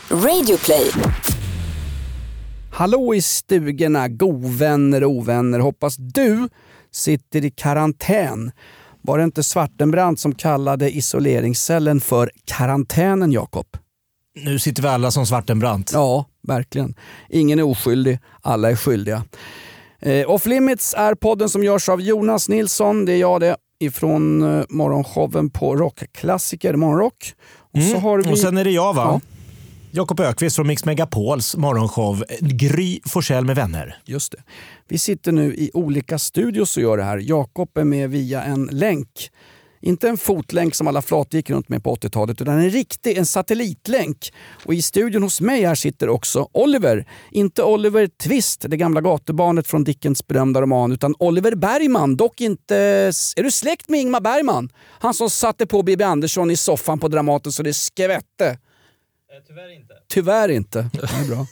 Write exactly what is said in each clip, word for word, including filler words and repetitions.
Radioplay. Hallå i stugorna, govänner och ovänner. Hoppas du sitter i karantän. Var det inte Svartenbrandt som kallade isoleringscellen för karantänen, Jakob? Nu sitter vi alla som Svartenbrandt. Ja, verkligen. Ingen är oskyldig, alla är skyldiga. Eh, Off Limits är podden som görs av Jonas Nilsson, det är jag det, ifrån eh, morgonshowen på Rockklassiker Morgonrock. Och, mm. så har vi... och sen är det jag va? Ja. Jakob Ökvist från Mix Megapols morgonshow Gry Forssell med vänner. Just det. Vi sitter nu i olika studios och gör det här. Jakob är med via en länk. Inte en fotlänk som alla flator gick runt med på åttiotalet, utan en riktig, en satellitlänk. Och i studion hos mig här sitter också Oliver. Inte Oliver Twist, det gamla gatubarnet från Dickens berömda roman, utan Oliver Bergman. Dock inte... Är du släkt med Ingmar Bergman? Han som satte på Bibi Andersson i soffan på Dramaten så det skvätte. Tyvärr inte. Tyvärr inte. Det är bra.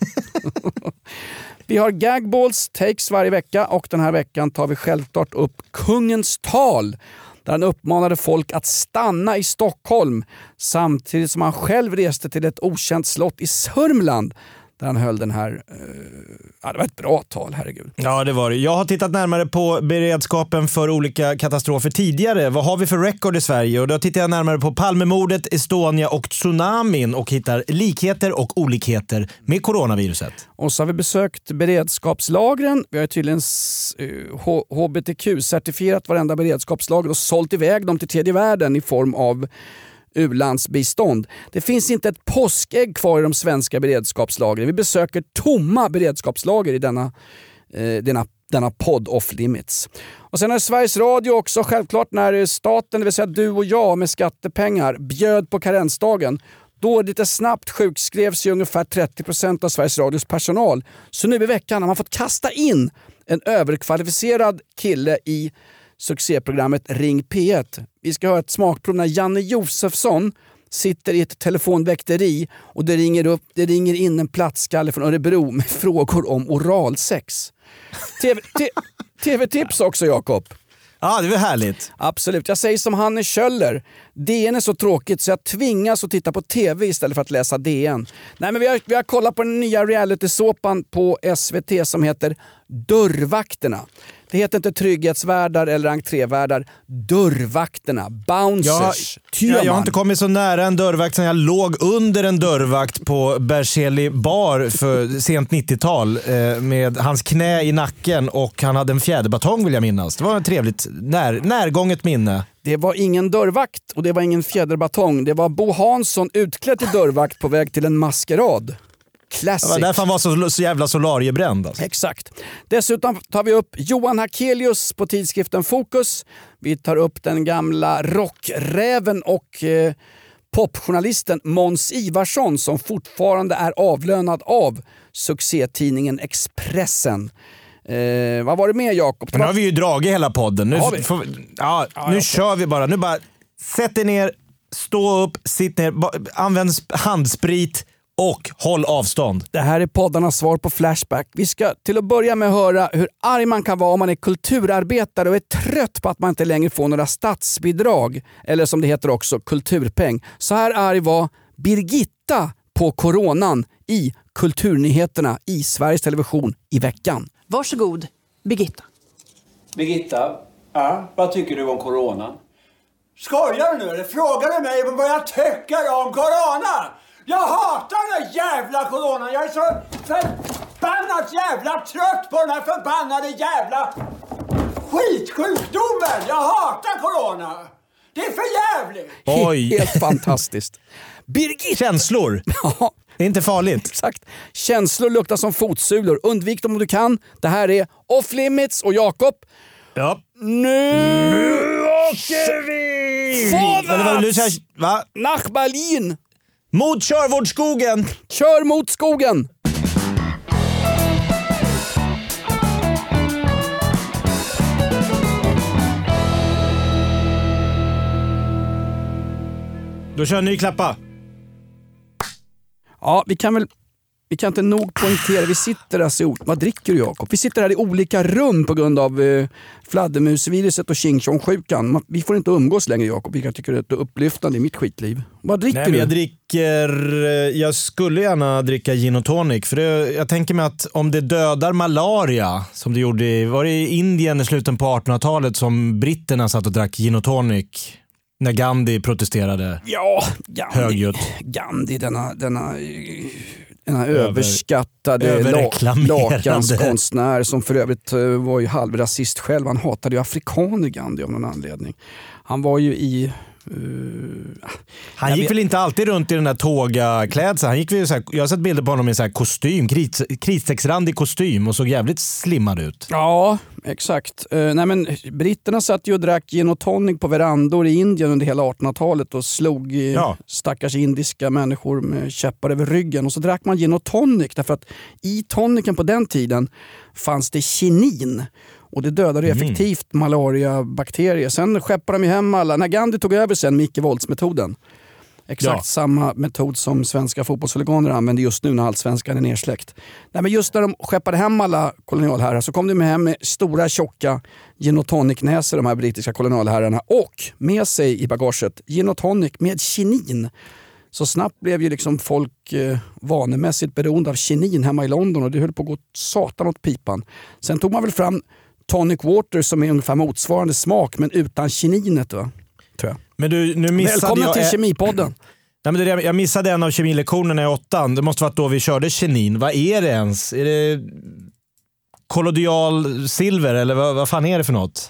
Vi har gagballs, takes varje vecka och den här veckan tar vi självklart upp kungens tal. Där han uppmanade folk att stanna i Stockholm samtidigt som han själv reste till ett okänt slott i Sörmland. Där han höll den här... Uh, ja, det var ett bra tal, herregud. Ja, det var det. Jag har tittat närmare på beredskapen för olika katastrofer tidigare. Vad har vi för record i Sverige? Och då tittar jag närmare på Palmemordet, Estonia och tsunamin och hittar likheter och olikheter med coronaviruset. Och så har vi besökt beredskapslagren. Vi har tydligen uh, H B T Q-certifierat varenda beredskapslager och sålt iväg dem till tredje världen i form av u-landsbistånd. Det finns inte ett påskägg kvar i de svenska beredskapslagren. Vi besöker tomma beredskapslager i denna, eh, denna, denna podd Off Limits. Och sen är Sveriges Radio också självklart när staten, det vill säga du och jag med skattepengar, bjöd på karensdagen. Då lite snabbt sjukskrevs ju ungefär trettio procent av Sveriges Radios personal. Så nu i veckan har man fått kasta in en överkvalificerad kille i succéprogrammet Ring P ett. Vi ska ha ett smakprov när Janne Josefsson sitter i ett telefonväkteri och det ringer, upp, det ringer in en platskalle från Örebro med frågor om oralsex. T V, t- tv-tips också, Jakob. Ja, det var härligt. Absolut. Jag säger som Hanne Kjöller. D N är så tråkigt så jag tvingas att titta på tv istället för att läsa D N. Nej, men vi har, vi har kollat på den nya reality-såpan på S V T som heter Dörrvakterna. Det heter inte trygghetsvärdar eller entrévärdar. Dörrvakterna. Bouncers. Jag, jag, jag har inte kommit så nära en dörrvakt sen jag låg under en dörrvakt på Berzelii bar för sent nittiotal eh, med hans knä i nacken och han hade en fjäderbatong vill jag minnas. Det var ett trevligt när, närgånget minne. Det var ingen dörrvakt och det var ingen fjäderbatong. Det var Bo Hansson utklädd till dörrvakt på väg till en maskerad. Classic. Det var därför han var så, så jävla solariebränd. Alltså. Exakt. Dessutom tar vi upp Johan Hakelius på tidskriften Fokus. Vi tar upp den gamla rockräven och eh, popjournalisten Måns Ivarsson som fortfarande är avlönad av succétidningen Expressen. Eh, vad var det med, Jakob? Nu har vi ju dragit hela podden. Nu, vi? får, ja, ja, nu kör vi bara. Nu bara sätt dig ner, stå upp, sitt ner, använd handsprit och håll avstånd. Det här är poddarnas svar på Flashback. Vi ska till att börja med höra hur arg man kan vara om man är kulturarbetare och är trött på att man inte längre får några statsbidrag. Eller som det heter också, kulturpeng. Så här arg var Birgitta på coronan i Kulturnyheterna i Sveriges Television i veckan. Varsågod, Birgitta. Birgitta, ja, vad tycker du om coronan? Skojar du nu eller frågar du mig vad jag tycker om corona? Jag hatar den jävla coronan. Jag är så förbannat jävla trött på den här förbannade jävla skitsjukdomen. Jag hatar corona. Det är för jävligt. Oj. Helt fantastiskt. Birgit! Känslor. Ja. Det är inte farligt. Exakt. Känslor luktar som fotsulor. Undvik dem om du kan. Det här är Off Limits och Jakob. Ja. Nu, nu åker vi! Vorwärts! Va? Nach Berlin! Mot Körvårdsskogen! Kör mot skogen! Då kör en ny klappa. Ja, vi kan väl... Vi kan inte nog poängtera, vi sitter alltså i, vad dricker du Jakob? Vi sitter här i olika rum på grund av eh, fladdermusviruset och Ching Chong-sjukan. Vi får inte umgås längre Jakob, jag tycker det är upplyftande i mitt skitliv. Vad dricker Nej, men jag du? dricker, jag skulle gärna dricka gin och tonic, för det, jag tänker mig att om det dödar malaria, som det gjorde i, var det i Indien i slutet på artonhundratalet som britterna satt och drack gin och tonic när Gandhi protesterade. Ja, Gandhi, högljutt. Gandhi denna, denna, denna överskattade överreklamerande lakanskonstnär som för övrigt var ju halvrasist själv. Han hatade ju afrikaner, Gandhi, av någon anledning. Han var ju i... Uh, han gick vet. väl inte alltid runt i den där tågaklädseln. Han gick väl så här, jag har sett bilder på honom i så här kostym, kris, kristecksrandig kostym och såg jävligt slimmad ut. Ja, exakt. Uh, nej men britterna satt ju och drack gin och tonic på verandor i Indien under hela artonhundratalet och slog ja. stackars indiska människor med käppar över ryggen. Och så drack man gin och tonic därför att i tonicen på den tiden fanns det kinin. Och det dödade mm. effektivt malariabakterier. Sen skeppade de hem alla. När Gandhi tog över sen med icke-våldsmetoden. Exakt ja. samma metod som svenska fotbollshuliganer använder just nu när allsvenskan är nersläckt. Nej, men just när de skeppade hem alla kolonialherrar så kom de med hem med stora tjocka gin och tonic-näsor, de här brittiska kolonialherrarna. Och med sig i bagaget gin och tonic med kinin. Så snabbt blev ju liksom folk eh, vanemässigt beroende av kinin hemma i London och det höll på att gå satan åt pipan. Sen tog man väl fram tonic water som är ungefär motsvarande smak men utan kininet, va? Tror jag. Men du, nu missade Välkommen jag till ä- Kemipodden. Nej, men det, jag missade en av kemilektionerna i åttan. Det måste vara då vi körde kinin. Vad är det ens? Är det kollodial silver eller vad, vad fan är det för något?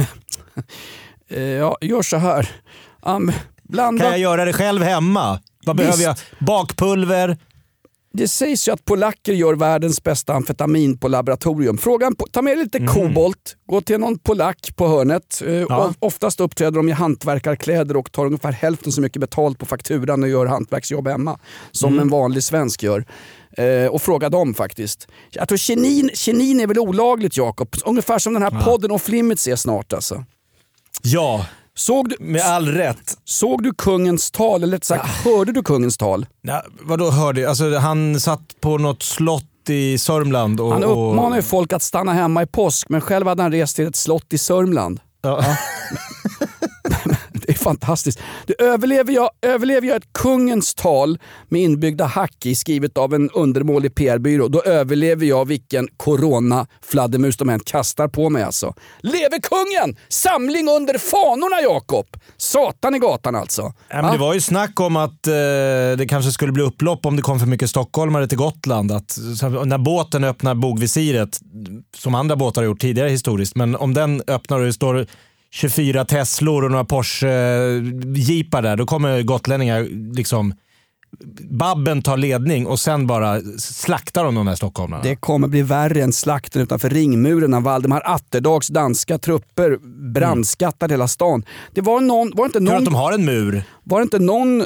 ja, gör så här. Um, blanda... Kan jag göra det själv hemma? Vad Visst. behöver jag? Bakpulver? Det sägs ju att polacker gör världens bästa amfetamin på laboratorium. Frågan, ta med lite mm. kobolt, gå till någon polack på hörnet. Ja. Oftast uppträder de i hantverkarkläder och tar ungefär hälften så mycket betalt på fakturan och gör hantverksjobb hemma. Som mm. en vanlig svensk gör. Eh, och fråga dem faktiskt. Jag tror kinin, kinin är väl olagligt, Jakob. Ungefär som den här ja. podden och Flimmits är snart alltså. Ja. Såg du, med all rätt. Såg du kungens tal, eller sagt, ja. hörde du kungens tal? Ja, vadå hörde? Alltså, han satt på något slott i Sörmland. Och, han uppmanade ju folk att stanna hemma i påsk, men själv hade han rest till ett slott i Sörmland. Ja. Ja. Det är fantastiskt. Det överlever jag, överlever jag ett kungens tal med inbyggda hack i skrivet av en undermålig P R-byrå, då överlever jag vilken corona-fladdermus de än kastar på mig alltså. Leve kungen! Samling under fanorna, Jakob! Satan i gatan alltså. Ja, men det var ju snack om att eh, det kanske skulle bli upplopp om det kom för mycket stockholmare till Gotland. Att, när båten öppnar bogvisiret, som andra båtar har gjort tidigare historiskt, men om den öppnar och det står tjugofyra Teslor och några Porsche-jeepar där, då kommer gotlänningar liksom, Babben tar ledning och sen bara slaktar de de där stockholmarna. Det kommer bli värre än slakten utanför ringmuren när Valdemar Atterdags danska trupper brandskattade mm. hela stan. Det var någon, var inte någon... Tror att de har en mur? Var det inte någon...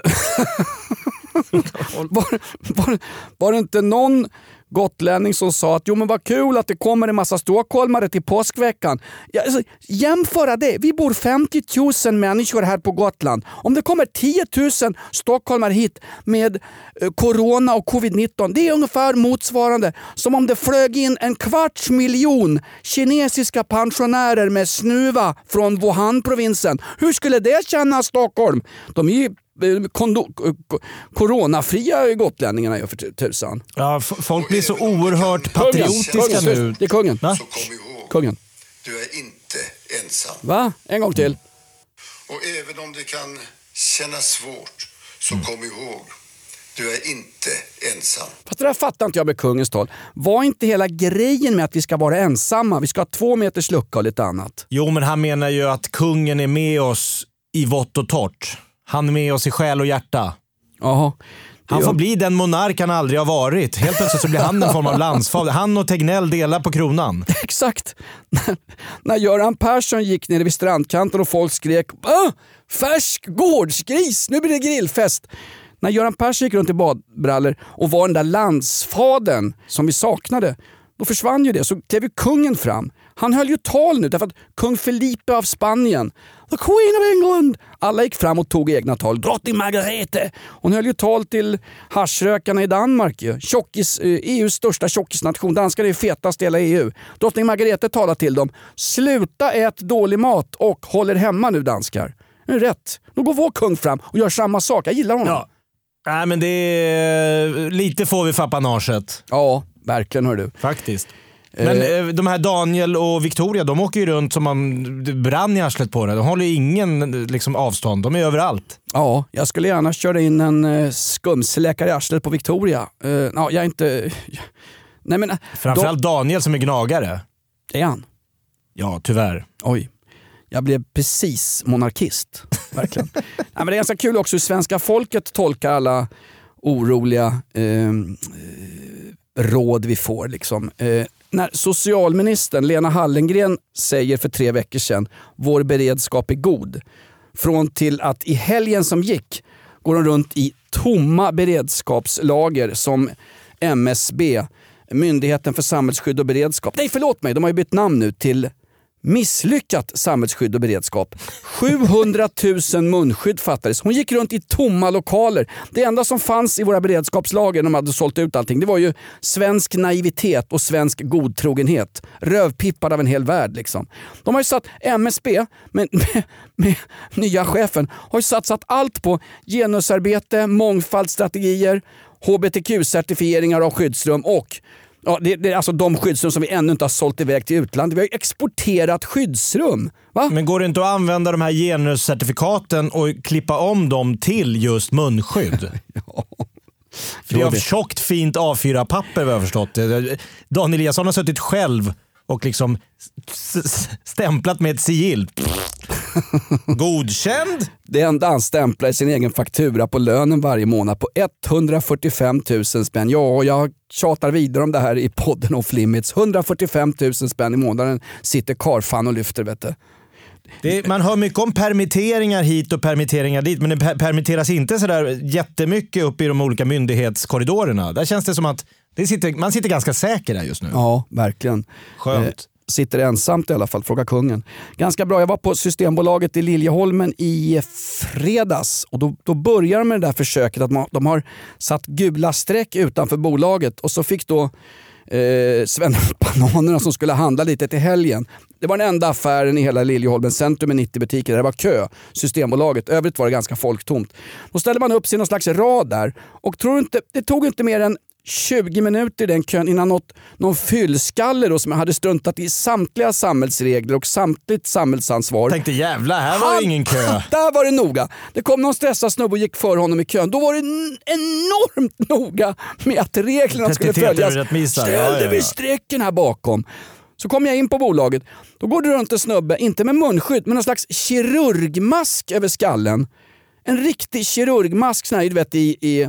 var, var, var det inte någon gotlänning som sa att jo men vad kul att det kommer en massa stockholmare till påskveckan. Ja, alltså, jämföra det. Vi bor femtio tusen människor här på Gotland. Om det kommer tio tusen stockholmare hit med eh, corona och covid nitton, det är ungefär motsvarande som om det flög in en kvarts miljon kinesiska pensionärer med snuva från Wuhan-provinsen. Hur skulle det kännas, Stockholm? De är ju Kondo, coronafria gotlänningarna gör för tusan. Ja, f- folk blir så oerhört patriotiska kungen, nu. Det är kungen. Va? Så kom ihåg, kungen. Du är inte ensam. Va? En gång till. Och även om det kan kännas svårt, så kom ihåg, du är inte ensam. Fast det där fattar inte jag med kungens tal. Var inte hela grejen med att vi ska vara ensamma? Vi ska ha två meters lucka och lite annat. Jo, men han menar ju att kungen är med oss i vått och torrt. Han är med oss i själ och hjärta. Jaha. Han får bli den monark han aldrig har varit. Helt plötsligt så blir han en form av landsfader. Han och Tegnell delar på kronan. Exakt. När, när Göran Persson gick ner vid strandkanten och folk skrek ah, färsk gårdsgris, nu blir det grillfest. När Göran Persson gick runt i badbrallor och var den där landsfadern som vi saknade, då försvann ju det. Så klev ju kungen fram. Han höll ju tal nu därför att kung Felipe av Spanien, the Queen of England, alla gick fram och tog egna tal. Drottning Margrethe. Hon höll ju tal till haschrökarna i Danmark. Ju. Tjockis, E U:s största tjockisnation. Danskarna är fetast i hela E U. Drottning Margrethe talade till dem. Sluta ät dålig mat och håller hemma nu danskar. Det är rätt. Då går vår kung fram och gör samma sak. Jag gillar honom. Ja. Nej, men det är lite får vi fappanaget. Ja, verkligen hör du. Faktiskt. Men eh, de här Daniel och Victoria, de åker ju runt som man brann i arslet på det. De håller ju ingen liksom, avstånd. De är överallt. Ja, jag skulle gärna köra in en uh, skumsläckare i arslet på Victoria. Uh, ja, jag är inte... Nej, men, Framförallt då... Daniel som är gnagare. Är han? Ja, tyvärr. Oj. Jag blev precis monarkist. Verkligen. Nej, men det är ganska kul också hur svenska folket tolkar alla oroliga eh, råd vi får. Liksom. Eh, när socialministern Lena Hallengren säger för tre veckor sedan vår beredskap är god. Från till att i helgen som gick går de runt i tomma beredskapslager som M S B, Myndigheten för samhällsskydd och beredskap. Nej, förlåt mig, de har ju bytt namn nu till misslyckat samhällsskydd och beredskap. sjuhundratusen munskydd fattades. Hon gick runt i tomma lokaler. Det enda som fanns i våra beredskapslager när de hade sålt ut allting, det var ju svensk naivitet och svensk godtrogenhet. Rövpippad av en hel värld liksom. De har ju satt M S B med, med, med nya chefen har ju satsat allt på genusarbete, mångfaldsstrategier, H B T Q-certifieringar av skyddsrum och ja, det, det är alltså de skyddsrum som vi ännu inte har sålt iväg till utlandet. Vi har exporterat skyddsrum. Va? Men går det inte att använda de här genuscertifikaten och klippa om dem till just munskydd? Ja. För det är av tjockt fint A fyra-papper vad jag har förstått. Daniel Eliasson har suttit själv och liksom stämplat med ett sigill. Godkänd? Det enda han stämplar i sin egen faktura på lönen varje månad på etthundrafyrtiofem tusen spänn. Ja, jag tjatar vidare om det här i podden Off Limits. etthundrafyrtiofem tusen spänn i månaden sitter karfan och lyfter, vet du. Det, man hör mycket om permitteringar hit och permitteringar dit, men det per- permitteras inte så där jättemycket upp i de olika myndighetskorridorerna. Där känns det som att det sitter, man sitter ganska säker där just nu. Ja, verkligen. Skönt. Eh, sitter ensamt i alla fall, fråga kungen. Ganska bra, jag var på Systembolaget i Liljeholmen i fredags och då, då börjar de med det där försöket att man, de har satt gula streck utanför bolaget och så fick då eh, Svenbananerna som skulle handla lite till helgen. Det var den enda affären i hela Liljeholmen centrum med nittio butiker. Det var kö, Systembolaget. Övrigt var det ganska folktomt. Då ställde man upp sig i någon slags rad där och tror inte, det tog inte mer än tjugo minuter i den kön innan något, någon fyllskalle då, som hade struntat i samtliga samhällsregler och samtligt samhällsansvar. Tänkte jävla, här var Han, ingen kö. Där var det noga. Det kom någon stressad snubbe och gick för honom i kön. Då var det n- enormt noga med att reglerna skulle följas. Ställde vi strecken här bakom. Så kom jag in på bolaget. Då går det runt en snubbe, inte med munskydd, men en slags kirurgmask över skallen. En riktig kirurgmask sån här, du vet, i... i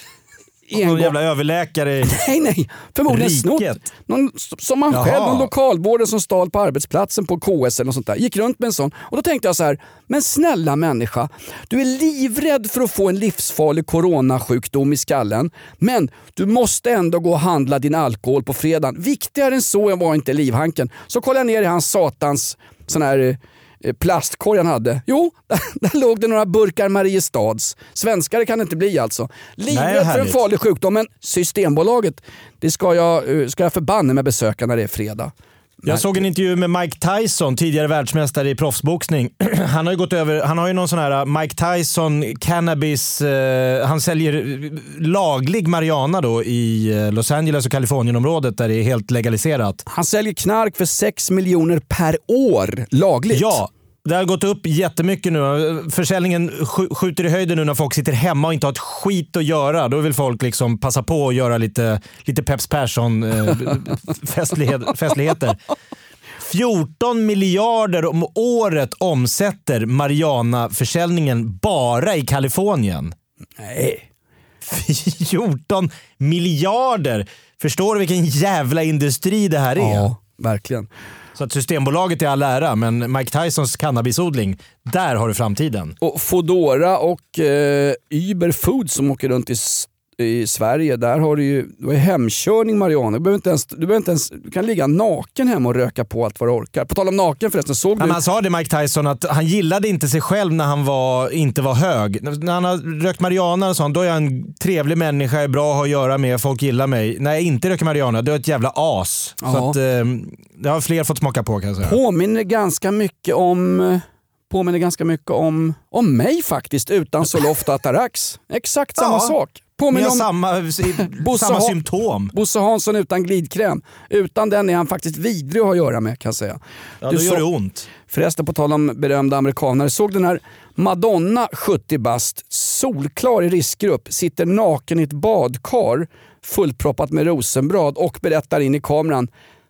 någon jävla överläkare. Nej, nej. Förmodligen snott. Någon, som man Jaha. själv, någon lokalvården som stal på arbetsplatsen på K S eller något sånt där. Gick runt med en sån. Och då tänkte jag så här, men snälla människa, du är livrädd för att få en livsfarlig coronasjukdom i skallen. Men du måste ändå gå och handla din alkohol på fredagen. Viktigare än så var inte livhanken. Så kollade jag ner i hans satans sån här plastkorg han hade. Jo, där, där låg det några burkar Mariestads. Svenskare kan det inte bli alltså. Livrädd för en farlig sjukdom, men Systembolaget, det ska jag, ska jag förbanna med besöka när det är fredag. Jag såg en intervju med Mike Tyson, tidigare världsmästare i proffsboxning. Han har ju gått över, han har ju någon sån här Mike Tyson cannabis, eh, han säljer laglig marijuana då i Los Angeles och Kalifornienområdet där det är helt legaliserat. Han säljer knark för sex miljoner per år lagligt. Ja. Det har gått upp jättemycket nu. Försäljningen sk- skjuter i höjden nu när folk sitter hemma och inte har ett skit att göra. Då vill folk liksom passa på att göra lite, lite Peps Persson eh, festlighet, festligheter. fjorton miljarder om året omsätter marijuana-försäljningen bara i Kalifornien. Nej. fjorton miljarder! Förstår du vilken jävla industri det här är? Ja, verkligen. Så att Systembolaget är all ära, men Mike Tysons cannabisodling, där har du framtiden. Och Foodora och eh, Uber Foods som åker runt i i Sverige, där har du ju du har hemkörning marijuana. Du behöver inte ens, du behöver inte ens, du kan ligga naken hemma och röka på allt vad du orkar. På tal om naken förresten, såg du... Han sa det, Mike Tyson, att han gillade inte sig själv när han var, inte var hög. När han har rökt marijuana och sånt, då är jag en trevlig människa, är bra att ha att göra med, folk gillar mig. När jag inte röker marijuana, då är jag ett jävla as. Ja. Så att, eh, det har fler fått smaka på, kan jag säga. Påminner ganska mycket om... Påminner ganska mycket om, om mig faktiskt, utan Zoloft Atarax. Exakt samma ja, sak. Påminner om samma, samma symptom. Bosse Hansson utan glidkräm. Utan den är han faktiskt vidrig att ha att göra med, kan jag säga. Ja, då du gör så, det ont. Förresten, på tal om berömda amerikanare, såg den här Madonna, sjuttio bast, solklar i riskgrupp, sitter naken i ett badkar fullproppat med rosenbrad och berättar in i kameran: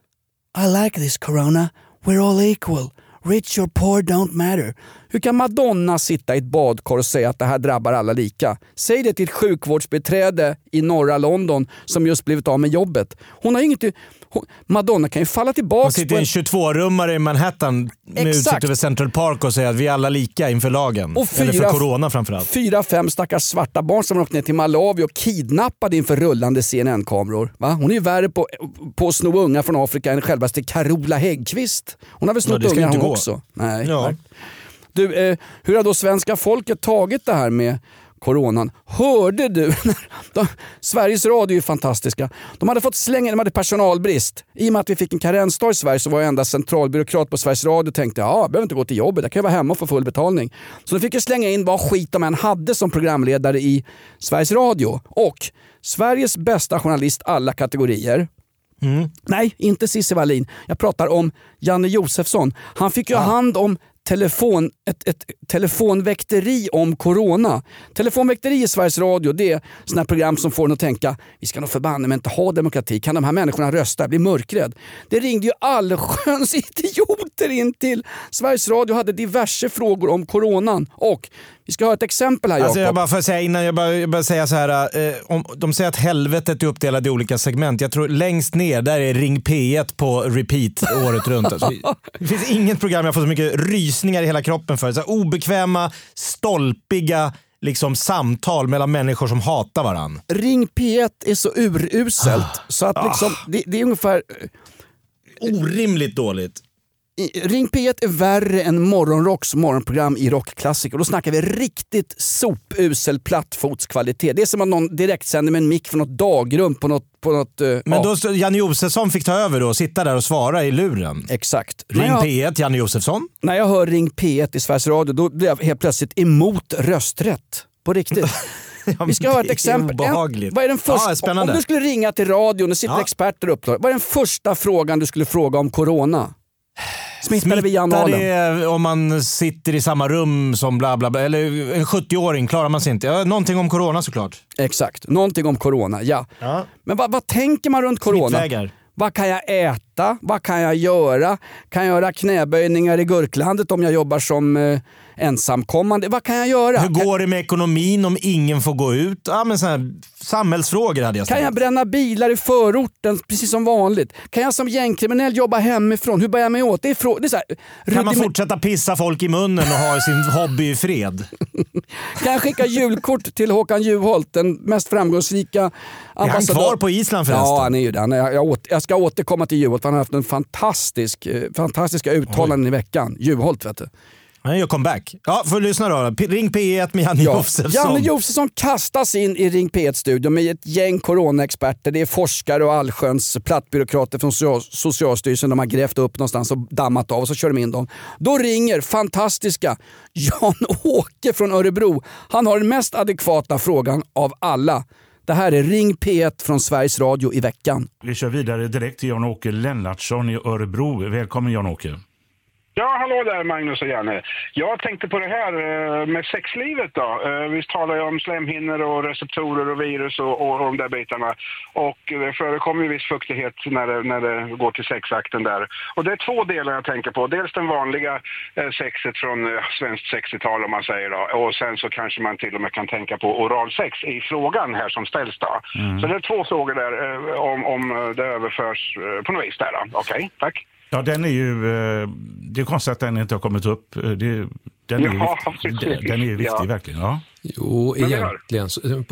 I like this corona, we're all equal. Rich or poor don't matter. Hur kan Madonna sitta i ett badkar och säga att det här drabbar alla lika? Säg det till ett sjukvårdsbiträde i norra London som just blivit av med jobbet. Hon har inget... Hon, Madonna kan ju falla tillbaka. Hon sitter i en tjugotvå-rummare i Manhattan med utsikt över Central Park och säger att vi är alla lika inför lagen. Och fyra, eller för corona framförallt. Fyra, fem stackars svarta barn som har åkt ner till Malawi och kidnappade inför rullande C N N-kameror. Va? Hon är ju värre på, på att sno unga från Afrika än självaste Carola Häggkvist. Hon har väl snott ja, unga hon gå. också? Nej. Ja. Du, eh, hur har då svenska folket tagit det här med coronan? Hörde du? de, Sveriges Radio är ju fantastiska. De hade fått slänga, de hade personalbrist. I och med att vi fick en karensdag i Sverige så var jag enda centralbyråkrat på Sveriges Radio och tänkte, ja, jag behöver inte gå till jobbet, jag kan ju vara hemma och få full betalning. Så de fick ju slänga in vad skit de än hade som programledare i Sveriges Radio. Och Sveriges bästa journalist alla kategorier. Mm. Nej, inte Cissi Wallin. Jag pratar om Janne Josefsson. Han fick ju ja. hand om telefon, ett, ett telefonväkteri om corona. Telefonväkteri i Sveriges Radio, det är sådana program som får en att tänka, vi ska nog förbanna men inte ha demokrati. Kan de här människorna rösta? Bli mörkrädd. Det ringde ju allsköns idioter in till Sveriges Radio och hade diverse frågor om coronan. Och vi ska ha ett exempel här, Jakob. Alltså jag bara får säga innan, jag bara, jag bara säga så här, eh, om, de säger att helvetet är uppdelat i olika segment. Jag tror längst ner, där är Ring P ett på repeat året runt. Alltså, det finns inget program jag får så mycket rysningar i hela kroppen för. Så här, obekväma, stolpiga liksom, samtal mellan människor som hatar varann. Ring P ett är så uruselt ah, så att liksom, ah. det, det är ungefär... Orimligt dåligt. Ring P ett är värre än Morgonrocks morgonprogram i rockklassiker. Då snackar vi riktigt sopusel plattfotskvalitet. Det är som att någon direkt sänder med en mick från något dagrum på något... På något uh, Men då ja. Janne Josefsson fick ta över då och sitta där och svara i luren. Exakt. Ring jag, P ett, Janne Josefsson. När jag hör Ring P ett i Sveriges Radio, då blir jag helt plötsligt emot rösträtt. På riktigt. Ja, vi ska ha ett exempel. En, vad är den första, ja, om du skulle ringa till radion och sitter ja. experter upp, vad är den första frågan du skulle fråga om corona? Smittar vi det om man sitter i samma rum som bla bla bla, eller en sjuttio-åring klarar man sig inte. Ja, någonting om corona såklart. Exakt, någonting om corona, ja. ja. Men vad, vad tänker man runt corona? Smittvägar. Vad kan jag äta? Vad kan jag göra? Kan jag göra knäböjningar i Gurklandet om jag jobbar som eh, ensamkommande? Vad kan jag göra? Hur går det med ekonomin om ingen får gå ut? Ja, men såna här samhällsfrågor hade jag sagt. Kan jag bränna bilar i förorten precis som vanligt? Kan jag som gängkriminell jobba hemifrån? Hur bär jag mig åt? Det är frå- det är så här, kan man fortsätta pissa folk i munnen och ha sin hobby i fred? Kan jag skicka julkort till Håkan Juholt, den mest framgångsrika ambassadör? Är han kvar på Island förresten? Ja, han är ju det. Jag, jag, åter, jag ska återkomma till Juholt, för han har haft en fantastisk, fantastiska uttalanden i veckan. Juholt, vet du. Han gör comeback. Ja, får lyssna då. Ring P ett med Janne ja. Josefsson. Janne Josefsson kastas in i Ring P ett-studion med ett gäng coronaexperter. Det är forskare och allsköns plattbyråkrater från Socialstyrelsen. De har grävt upp någonstans och dammat av och så kör de in dem. Då ringer fantastiska Jan-Åke från Örebro. Han har den mest adekvata frågan av alla. Det här är Ring P ett från Sveriges Radio i veckan. Vi kör vidare direkt till Jan-Åke Lennartsson i Örebro. Välkommen Jan-Åke. Ja, hallå där Magnus och Janne. Jag tänkte på det här med sexlivet då. Vi talar ju om slemhinnor och receptorer och virus och, och, och de där bitarna. Och det förekommer ju viss fuktighet när det, när det går till sexakten där. Och det är två delar jag tänker på. Dels den vanliga sexet från svenskt sextiotal om man säger då. Och sen så kanske man till och med kan tänka på oralsex i frågan här som ställs då. Mm. Så det är två frågor där om, om det överförs på något vis där då. Okej, okay, tack. Ja, den är ju... Det är konstigt att den inte har kommit upp. Det, den, är ja, ju viktig, den, den är ju viktig, ja. Verkligen. Ja. Jo, egentligen.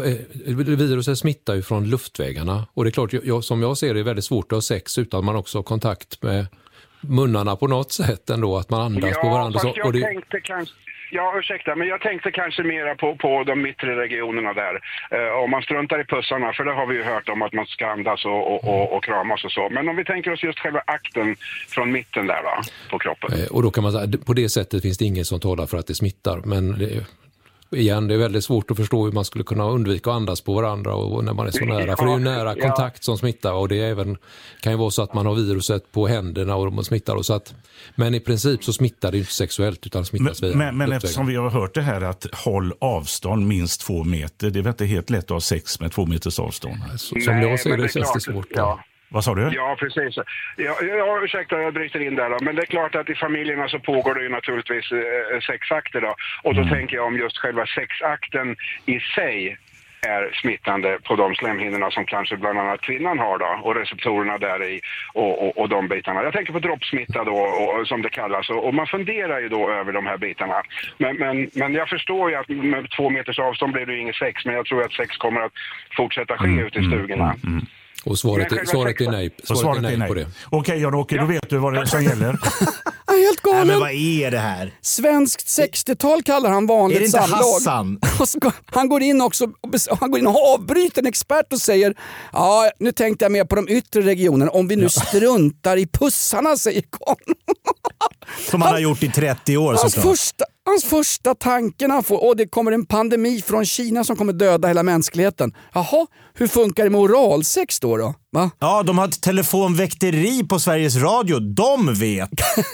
Viruset smittar ju från luftvägarna. Och det är klart, jag, som jag ser det är väldigt svårt att ha sex utan att man också har kontakt med munnarna på något sätt ändå. Att man andas ja, på varandra. Fast jag och det... tänkte kanske... Ja, ursäkta, men jag tänkte kanske mera på, på de mittre regionerna där. Eh, om man struntar i pussarna, för det har vi ju hört om att man ska andas och, och, och, och kramas och så. Men om vi tänker oss just själva akten från mitten där va, på kroppen. Eh, och då kan man säga, på det sättet finns det inget som talar för att det smittar. Men det, igen, det är väldigt svårt att förstå hur man skulle kunna undvika att andas på varandra och när man är så nära. Ja, för det är ju nära kontakt ja. som smittar och det är även, kan ju vara så att man har viruset på händerna och man smittar. Och så att, men i princip så smittar det inte sexuellt utan smittas men, via Men, men eftersom vi har hört det här att håll avstånd minst två meter, det är väl inte helt lätt att ha sex med två meters avstånd? Så, som jag ser det, det känns det svårt. Ja. Vad sa du? Ja, precis. Ja, ja, ursäkta, jag bryter in där då. Men det är klart att i familjerna så pågår det ju naturligtvis eh, sexakter då. Och då mm. tänker jag om just själva sexakten i sig är smittande på de slemhinnorna som kanske bland annat kvinnan har då. Och receptorerna där i och, och, och de bitarna. Jag tänker på droppsmitta då, och, som det kallas. Och, och man funderar ju då över de här bitarna. Men, men, men jag förstår ju att med två meters avstånd blir det ju inget sex. Men jag tror att sex kommer att fortsätta ske mm. ute i stugorna. Mm. Mm. Och svaret, är, svaret är nej, svaret svaret är nej, är nej. på det. Okej, Jan-Åke, då vet du vad det är som gäller. Han är helt galen. Nej, men vad är det här? Svenskt sextiotal kallar han vanligt är det inte samlag. Hassan? Han går in också han går in och avbryter en expert och säger ja, nu tänkte jag mer på de yttre regionerna. Om vi nu ja. struntar i pussarna, säger Karl. Som han, han har gjort i trettio år. Hans första, hans första tanken han får, och det kommer en pandemi från Kina som kommer döda hela mänskligheten. Jaha, hur funkar det med oralsex då då? Va? Ja, de har ett telefonväkteri på Sveriges Radio. De vet.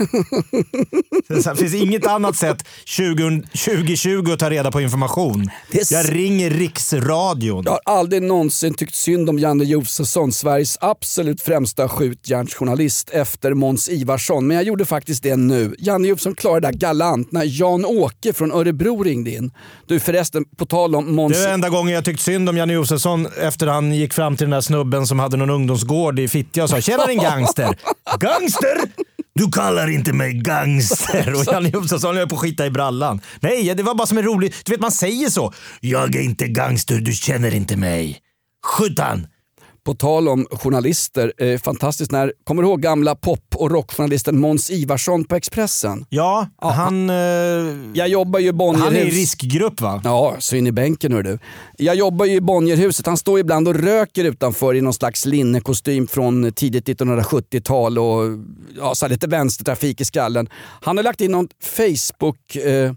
Det finns inget annat sätt tjugo tjugo att ta reda på information. Är... Jag ringer Riksradion. Jag har aldrig någonsin tyckt synd om Janne Josefsson, Sveriges absolut främsta skjutjärnsjournalist efter Måns Ivarsson. Men jag gjorde faktiskt det nu. Janne Josefsson klarade det galant när Jan-Åke från Örebro ringde in. Du förresten, på tal om Måns... Det är enda gången jag tyckt synd om Janne Josefsson efter han gick fram till den där snubben som hade någon ungdomsgård i Fittja och sa tjena din gangster. Gangster? Du kallar inte mig gangster. Och Janne Josefsson höll på att skita i brallan. Nej, det var bara som en rolig... Du vet, man säger så. Jag är inte gangster, du känner inte mig. Skjutan. På tal om journalister, eh, fantastiskt när, kommer du ihåg gamla pop- och rockjournalisten Måns Ivarsson på Expressen? Ja, ja han... Eh, jag jobbar ju i Bonnierhus. Han är i riskgrupp va? Ja, så in i bänken hör du. Jag jobbar ju i Bonnierhuset, han står ibland och röker utanför i någon slags linnekostym från tidigt nittonhundrasjuttiotal och ja, så lite vänstertrafik i skallen. Han har lagt in någon Facebook... Eh,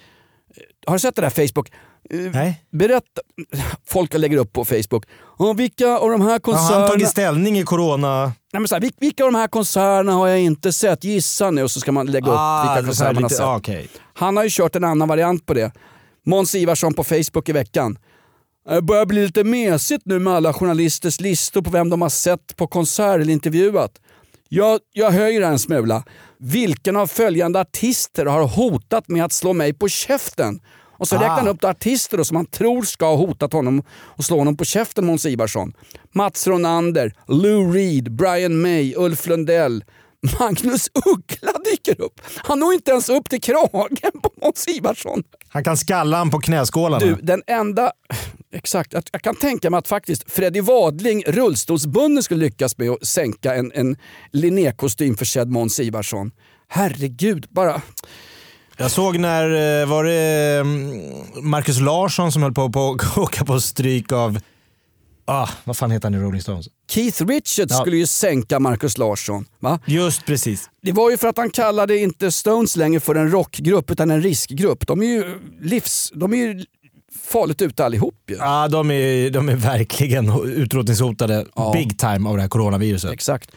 har du sett det där Facebook? Nej. Berätta, folk lägger upp på Facebook. Och vilka av de här koncernerna... Har han tagit ställning i corona? Nej, men så här, vilka av de här koncernerna har jag inte sett? Gissa nu och så ska man lägga upp ah, vilka koncerner man har sett. Ah, okay. Han har ju kört en annan variant på det. Måns Ivarsson på Facebook i veckan. Det börjar bli lite mesigt nu med alla journalisters listor på vem de har sett på konsert eller intervjuat. Jag, jag höjer en smula. Vilken av följande artister har hotat med att slå mig på käften? Och så ah. räknar han upp artister då, som han tror ska ha hotat honom och slå honom på käften, Måns Ivarsson. Mats Ronander, Lou Reed, Brian May, Ulf Lundell, Magnus Uggla dyker upp. Han når inte ens upp till kragen på Måns Ivarsson. Han kan skalla han på knäskålarna. Du, den enda... Exakt, jag, jag kan tänka mig att faktiskt Freddy Wadling, rullstolsbunden, skulle lyckas med att sänka en, en Linné-kostym försedd Måns Ivarsson. Herregud, bara... Jag såg när, var det Marcus Larsson som höll på att åka på stryk av, ah, vad fan heter han i Rolling Stones? Keith Richards ja. skulle ju sänka Marcus Larsson, va? Just precis. Det var ju för att han kallade inte Stones längre för en rockgrupp utan en riskgrupp. De är ju livs, de är ju farligt ute allihop ju. Ja, de är, de är verkligen utrotningshotade ja. big time av det här coronaviruset. Exakt.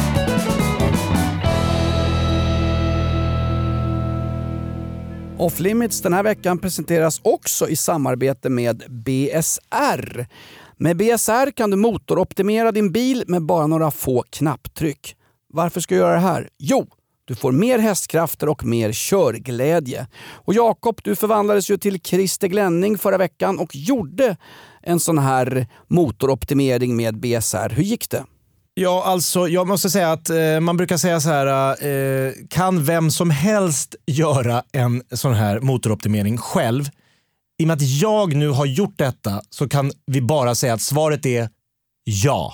Off Limits den här veckan presenteras också i samarbete med B S R. Med B S R kan du motoroptimera din bil med bara några få knapptryck. Varför ska jag göra det här? Jo, du får mer hästkrafter och mer körglädje. Och Jakob, du förvandlades ju till Christer Glenning förra veckan och gjorde en sån här motoroptimering med B S R. Hur gick det? Ja, alltså jag måste säga att eh, man brukar säga så här, eh, kan vem som helst göra en sån här motoroptimering själv? I och med att jag nu har gjort detta så kan vi bara säga att svaret är ja.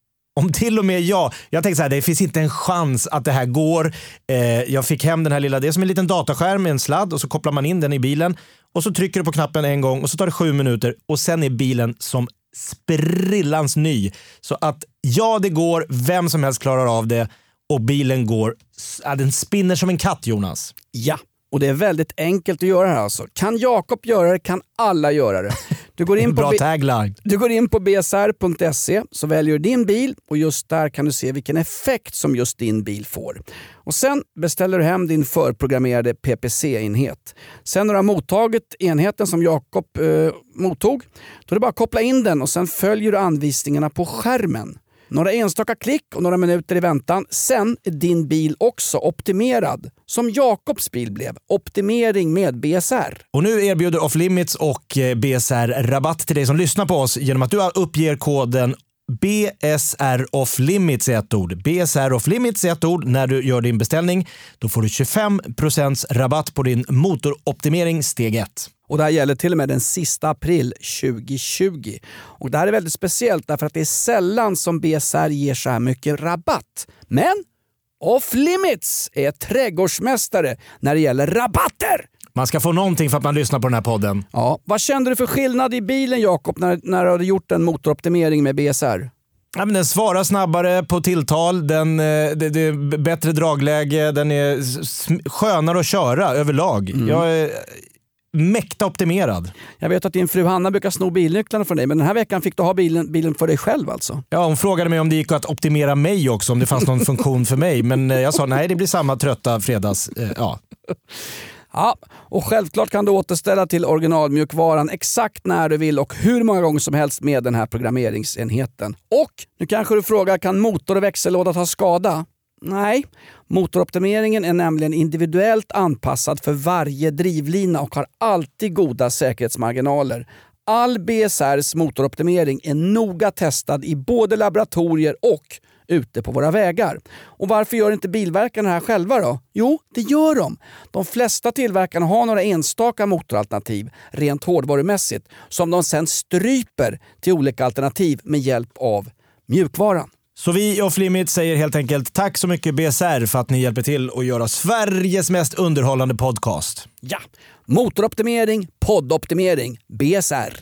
Om till och med jag, jag tänkte så här, det finns inte en chans att det här går. Eh, jag fick hem den här lilla, det är som en liten dataskärm med en sladd och så kopplar man in den i bilen och så trycker du på knappen en gång och så tar det sju minuter och sen är bilen som sprillans ny. Så att ja, det går, vem som helst klarar av det och bilen går, ja, den spinner som en katt, Jonas. Ja, och det är väldigt enkelt att göra det här alltså. Kan Jakob göra det kan alla göra det. Du går in på Bra B- tagline. Du går in på b s r punkt se så väljer du din bil och just där kan du se vilken effekt som just din bil får. Och sen beställer du hem din förprogrammerade P P C-enhet. Sen när du har mottagit enheten som Jakob eh, mottog, då är det bara att koppla in den och sen följer du anvisningarna på skärmen. Några enstaka klick och några minuter i väntan. Sen är din bil också optimerad. Som Jakobs bil blev. Optimering med B S R. Och nu erbjuder Off Limits och B S R rabatt till dig som lyssnar på oss genom att du uppger koden B S R Off Limits i ett ord. B S R Off Limits i ett ord när du gör din beställning. Då får du tjugofem procent rabatt på din motoroptimering steg ett. Och det här gäller till och med den sista april tjugohundratjugo. Och det här är väldigt speciellt därför att det är sällan som B S R ger så här mycket rabatt. Men Off Limits är trädgårdsmästare när det gäller rabatter. Man ska få någonting för att man lyssnar på den här podden. Ja, vad kände du för skillnad i bilen, Jakob, när, när du hade gjort en motoroptimering med B S R? Ja, men den svarar snabbare på tilltal, den, det, det är bättre dragläge, den är skönare att köra överlag. Mm. Jag är mäkta optimerad. Jag vet att din fru Hanna brukar sno bilnycklarna från dig, men den här veckan fick du ha bilen, bilen för dig själv alltså. Ja, hon frågade mig om det gick att optimera mig också, om det fanns någon funktion för mig. Men jag sa nej, det blir samma trötta fredags. Eh, ja. Ja, och självklart kan du återställa till originalmjukvaran exakt när du vill och hur många gånger som helst med den här programmeringsenheten. Och nu kanske du frågar, kan motor och växellåda ta skada? Nej, motoroptimeringen är nämligen individuellt anpassad för varje drivlina och har alltid goda säkerhetsmarginaler. All B S R:s motoroptimering är noga testad i både laboratorier och ute på våra vägar. Och varför gör inte bilverkarna det här själva då? Jo, det gör de. De flesta tillverkarna har några enstaka motoralternativ rent hårdvarumässigt som de sen stryper till olika alternativ med hjälp av mjukvaran. Så vi i Off Limits säger helt enkelt tack så mycket B S R för att ni hjälper till att göra Sveriges mest underhållande podcast. Ja, motoroptimering, poddoptimering, B S R.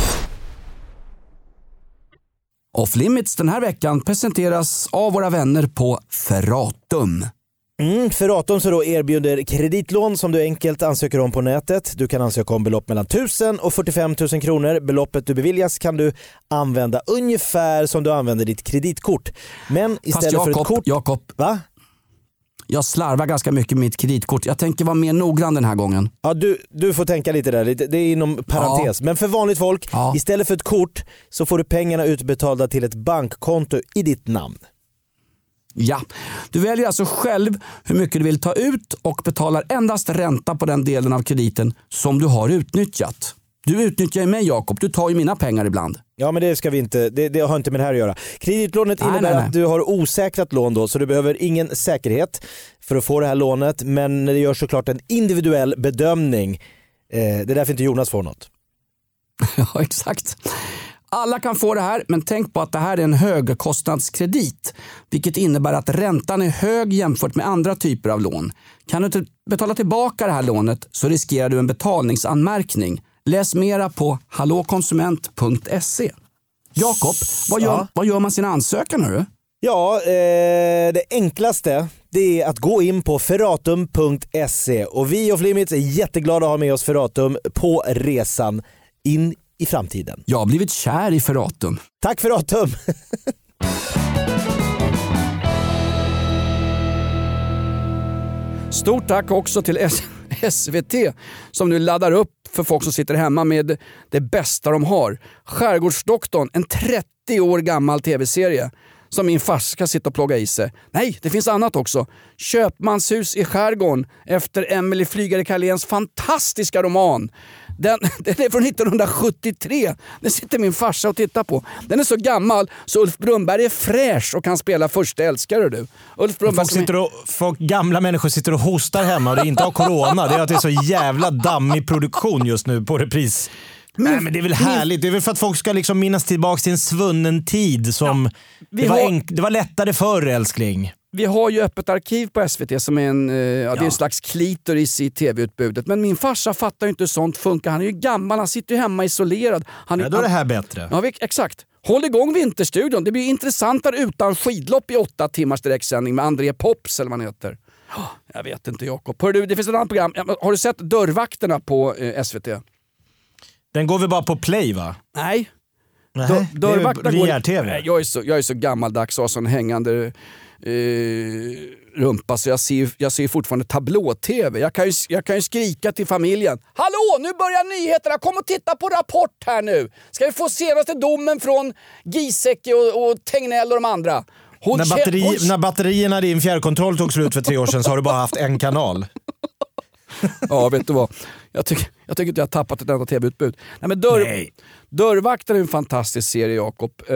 Off Limits den här veckan presenteras av våra vänner på Ferratum. Mm, Ferratum så då erbjuder kreditlån som du enkelt ansöker om på nätet. Du kan ansöka om belopp mellan tusen och fyrtiofem tusen kronor. Beloppet du beviljas kan du använda ungefär som du använder ditt kreditkort. Men istället Fast Jacob, för ett kort... Jakob, va? Jag slarvar ganska mycket med mitt kreditkort. Jag tänker vara mer noggrann den här gången. Ja, du, du får tänka lite där. Det är inom parentes. Ja. Men för vanligt folk, ja. Istället för ett kort så får du pengarna utbetalda till ett bankkonto i ditt namn. Ja, du väljer alltså själv hur mycket du vill ta ut och betalar endast ränta på den delen av krediten som du har utnyttjat. Du utnyttjar ju mig, Jakob. Du tar ju mina pengar ibland. Ja, men det ska vi inte. Det, det har inte med det här att göra. Kreditlånet nej, innebär nej, nej. att du har osäkrat lån då, så du behöver ingen säkerhet för att få det här lånet, men det gör såklart en individuell bedömning. Eh, det är därför inte Jonas får något. Ja, exakt. Alla kan få det här, men tänk på att det här är en högkostnadskredit, vilket innebär att räntan är hög jämfört med andra typer av lån. Kan du inte betala tillbaka det här lånet så riskerar du en betalningsanmärkning. Läs mera på hallåkonsument punkt se. Jakob, vad gör, ja. vad gör man sina ansökan nu? Ja, eh, det enklaste det är att gå in på ferratum punkt se och vi Off Limits är jätteglada att ha med oss Ferratum på resan in i framtiden. Jag har blivit kär i Ferratum. Tack Ferratum! Stort tack också till S V T som nu laddar upp för folk som sitter hemma med det bästa de har. Skärgårdsdoktorn, en trettio år gammal tv-serie som min farsa ska sitta och plåga i sig. Nej, det finns annat också. Köpmanshus i skärgården efter Emily Flygare Carléns fantastiska roman. Den, den är från nittonhundrasjuttiotre. Den sitter min farsa och tittar på. Den är så gammal så Ulf Brunnberg är fräsch och kan spela första älskare du. Ulf Brunnberg folk sitter och, folk, gamla människor sitter och hostar hemma och det inte har corona. Det är att det är så jävla dammig produktion just nu på repris. Men, Nej, men det är väl härligt. Det är väl för att folk ska liksom minnas tillbaka till en svunnen tid som ja, det, var har, enk, det var lättare förr, älskling. Vi har ju öppet arkiv på S V T som är en, eh, ja, det är en slags klitoris i tv-utbudet. Men min farsa fattar ju inte hur sånt funkar. Han är ju gammal, han sitter ju hemma isolerad. Han är, ja, då är det här bättre. Ja, exakt. Håll igång Vinterstudion. Det blir intressantare utan skidlopp i åtta timmars direktsändning med André Pops eller vad han heter. Jag vet inte, Jakob. Hör du, det finns ett annat program. Har du sett Dörrvakterna på eh, S V T? Den går väl bara på play, va? Nej. Nej, Dör, dörrvakterna går... R-T V. Nej, jag är så, jag är så gammaldags och har sån hängande eh, rumpa så jag ser, jag ser fortfarande tablå-tv. Jag kan, ju, jag kan ju skrika till familjen. Hallå, nu börjar nyheterna. Kom och titta på Rapport här nu. Ska vi få senaste domen från Giesecke och, och Tegnell och de andra? När, batteri, hon... när batterierna i din fjärrkontroll tog slut för tre år sedan så har du bara haft en kanal. Ja, vet du vad? Jag tycker, jag tycker inte jag har tappat ett enda tv-utbud. Nej, men dörr, Nej. Dörrvakter är en fantastisk serie, Jakob. Uh,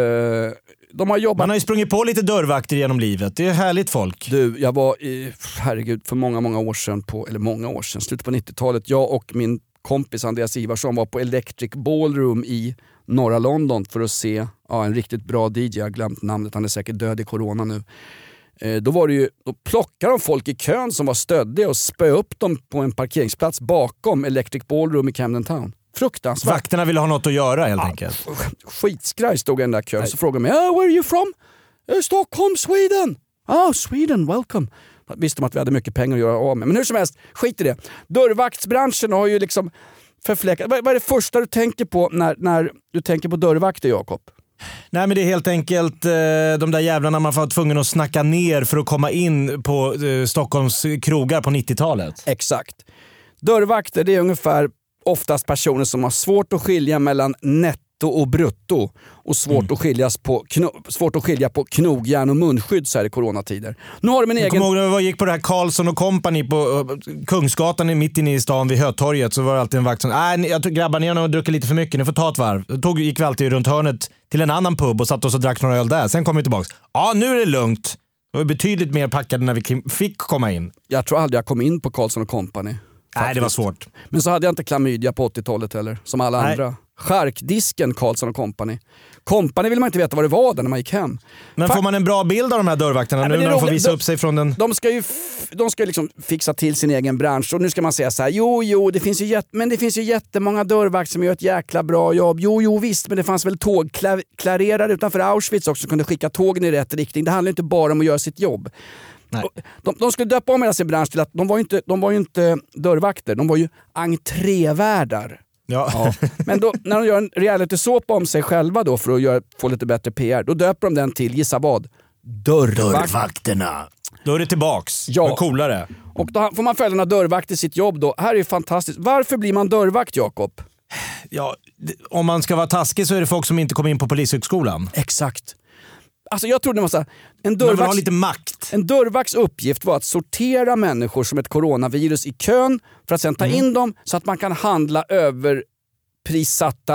de har jobbat... Man har ju sprungit på lite dörrvakter genom livet. Det är härligt folk. Du, jag var i, herregud, för många, många år sedan, på, eller många år sedan, slutet på nittiotalet. Jag och min kompis Andreas Ivarsson var på Electric Ballroom i norra London för att se ja, en riktigt bra D J. Jag har glömt namnet, han är säkert död i corona nu. Då, var det ju, då plockade de folk i kön som var stöddiga och spö upp dem på en parkeringsplats bakom Electric Ballroom i Camden Town. Fruktansvärt. Vakterna ville ha något att göra helt ja, enkelt. Skitskraj stod i den där kön. Nej. Så frågade de mig, oh, where are you from? Uh, Stockholm, Sweden. Oh, Sweden, welcome. Visste de att vi hade mycket pengar att göra av med. Men hur som helst, skit i det. Dörrvaktsbranschen har ju liksom förfläckat. Vad, vad är det första du tänker på när, när du tänker på dörrvakter, Jakob? Nej, men det är helt enkelt eh, de där jävlarna man var tvungen att snacka ner för att komma in på eh, Stockholms krogar på nittiotalet. Exakt. Dörrvakter, det är ungefär oftast personer som har svårt att skilja mellan netto och brutto och svårt, mm. att, skiljas på kno- svårt att skilja på knogjärn och munskydd så här i coronatider. Nu har de en jag egen... kommer ihåg när jag gick på det här Karlsson och Company på uh, Kungsgatan mitt inne i stan vid Hötorget, så var det alltid en vakt som nej, jag tog grabbar ner och druckit lite för mycket, ni får ta ett varv. Då tog, gick vi alltid runt hörnet till en annan pub och satt oss och drack några öl där. Sen kom vi tillbaka. Ja, nu är det lugnt. Det var betydligt mer packade när vi fick komma in. Jag tror aldrig jag kom in på Karlsson och Company. Faktiskt. Nej, det var svårt. Men så hade jag inte klamydia på åttiotalet heller, som alla Nej. andra. Charkdisken, Karlsson och Company. Company vill man inte veta vad det var där när man gick hem. Men Fa- får man en bra bild av de här dörrvakterna nu när de får visa de, upp sig från den... De ska ju f- de ska liksom fixa till sin egen bransch och nu ska man säga så här: jo, jo, det finns ju jät- men det finns ju jättemånga dörrvakter som gör ett jäkla bra jobb. Jo, jo, visst, men det fanns väl tågklarerare utanför Auschwitz också som kunde skicka tågen i rätt riktning. Det handlar inte bara om att göra sitt jobb. Nej. De, de skulle döpa om hela sin bransch till att de var ju inte, de var ju inte dörrvakter, de var ju entrévärdar. Ja. Ja. Men då, när de gör en reality-såpa om sig själva då för att göra, få lite bättre P R, då döper de den till, gissa vad? Dörrvakt. Dörrvakterna. Då är det tillbaks. Ja. Men coolare. Och då får man följa några dörrvakt i sitt jobb då. Här är ju fantastiskt. Varför blir man dörrvakt, Jakob? Ja, om man ska vara taskig så är det folk som inte kommer in på polishögskolan. Exakt. Alltså jag trodde det var så här, en dörrvakts, man vill ha lite makt. En dörrvakts uppgift var att sortera människor som ett coronavirus i kön för att sen ta mm. in dem så att man kan handla över prissatta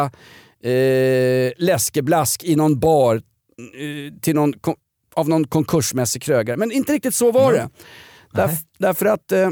eh, läskeblask i någon bar eh, till någon, av någon konkursmässig krögare. Men inte riktigt så var mm. det. Därf, därför att eh,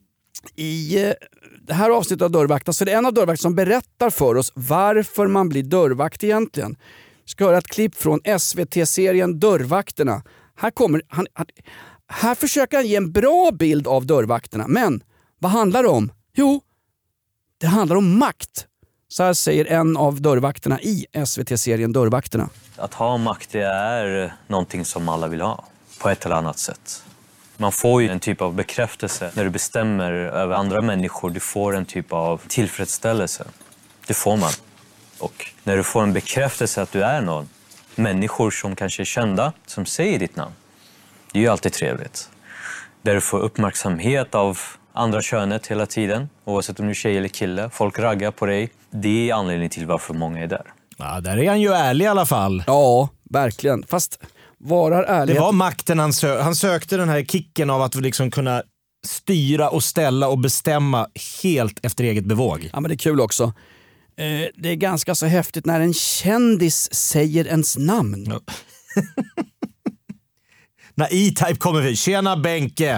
i eh, det här avsnittet av dörrvakten så är det en av dörrvakter som berättar för oss varför man blir dörrvakt egentligen. Ska höra ett klipp från S V T-serien Dörrvakterna. Här, kommer, han, han, här försöker han ge en bra bild av dörrvakterna. Men vad handlar det om? Jo, det handlar om makt. Så här säger en av dörrvakterna i S V T-serien Dörrvakterna. Att ha makt, det är någonting som alla vill ha på ett eller annat sätt. Man får ju en typ av bekräftelse när du bestämmer över andra människor. Du får en typ av tillfredsställelse. Det får man. Och när du får en bekräftelse att du är någon, människor som kanske är kända, som säger ditt namn, det är ju alltid trevligt. Där du får uppmärksamhet av andra könet hela tiden, oavsett om du är tjej eller kille. Folk raggar på dig. Det är anledningen till varför många är där. Ja, där är han ju ärlig i alla fall. Ja, verkligen. Fast varar ärlighet... Det var makten han sökte. Han sökte den här kicken av att liksom kunna styra och ställa och bestämma helt efter eget bevåg. Ja, men det är kul också. Eh, det är ganska så häftigt när en kändis säger ens namn. Ja. När E-Type kommer vi. Tjena Benke!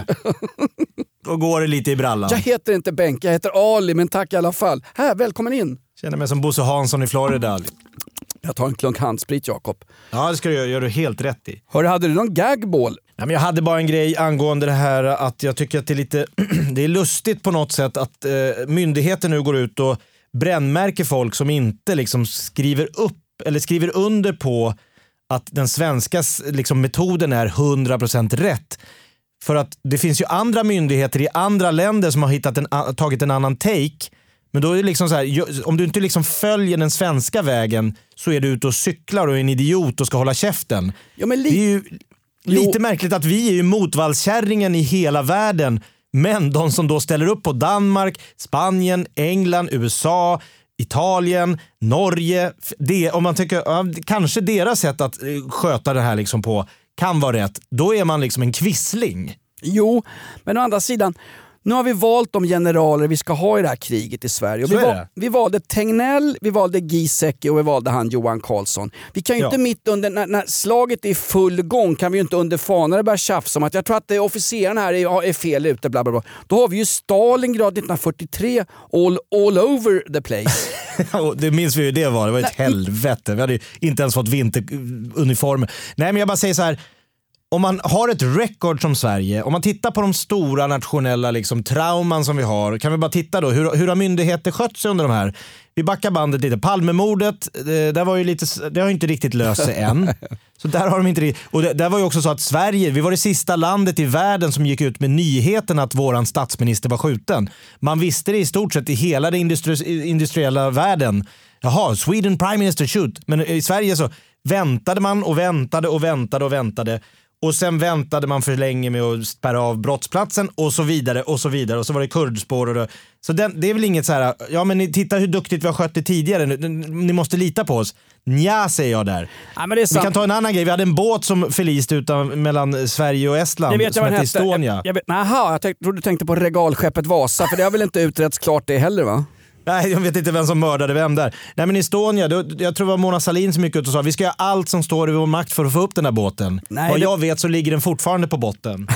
Då går det lite i brallan. Jag heter inte Benke, jag heter Ali, men tack i alla fall. Här, välkommen in. Känner mig som Bosse Hansson i Florida. Jag tar en klunk handsprit, Jakob. Ja, det ska du göra, gör du helt rätt i. Hörru, hade du någon gagball? Ja, men jag hade bara en grej angående det här att jag tycker att det är lite det är lustigt på något sätt att eh, myndigheter nu går ut och brännmärker folk som inte liksom skriver upp eller skriver under på att den svenska liksom, metoden är hundra procent rätt. För att det finns ju andra myndigheter i andra länder som har hittat en, tagit en annan take. Men då är det liksom så här, om du inte liksom följer den svenska vägen så är du ute och cyklar och är en idiot och ska hålla käften. Ja, men li- det är ju lite märkligt att vi är ju motvallskärringen i hela världen. Men de som då ställer upp på Danmark, Spanien, England, U S A, Italien, Norge, det, om man tycker ja, kanske deras sätt att sköta det här liksom på kan vara rätt, då är man liksom en kvissling. Jo, men å andra sidan, nu har vi valt de generaler vi ska ha i det här kriget i Sverige. Och vi, val, vi valde Tegnell, vi valde Giesecke och vi valde han Johan Carlsson. Vi kan ju ja. inte mitt under, när, när slaget är i full gång kan vi ju inte under fanar börja tjafsa om att jag tror att officeren här är, är fel ute, bla bla bla. Då har vi ju Stalingrad nittonhundrafyrtiotre all, all over the place. Det minns vi ju det var, det var ett Nej. helvete. Vi hade ju inte ens fått vinteruniformer. Nej, men jag bara säger så här. Om man har ett record som Sverige, om man tittar på de stora nationella liksom, trauman som vi har, kan vi bara titta då, hur, hur har myndigheter skött sig under de här? Vi backar bandet lite. Palmemordet, det, där var ju lite, det har ju inte riktigt löst sig än. Så där har de inte riktigt, och det, där var ju också så att Sverige, vi var det sista landet i världen som gick ut med nyheten att våran statsminister var skjuten. Man visste det i stort sett i hela den industri, industriella världen. Jaha, Sweden Prime Minister shoot. Men i Sverige så väntade man och väntade och väntade och väntade. Och sen väntade man för länge med att spärra av brottsplatsen och så vidare och så vidare. Och så var det kurdspår och det. Så den, det är väl inget så här, ja men titta hur duktigt vi har skött det tidigare. Ni måste lita på oss. Nja, säger jag där. Ja, men det är sant. Vi kan ta en annan grej. Vi hade en båt som förliste utan, mellan Sverige och Estland jag vet, som hette Estonia. Jag, jag vet, aha, jag tänkte, trodde du tänkte på regalskeppet Vasa, för det har väl inte utretts klart det heller, va? Nej, jag vet inte vem som mördade vem där. Nej, men Estonia, då, jag tror det var Mona Sahlin som gick ut och sa vi ska göra allt som står i vår makt för att få upp den här båten. Nej, Vad det... jag vet så ligger den fortfarande på botten.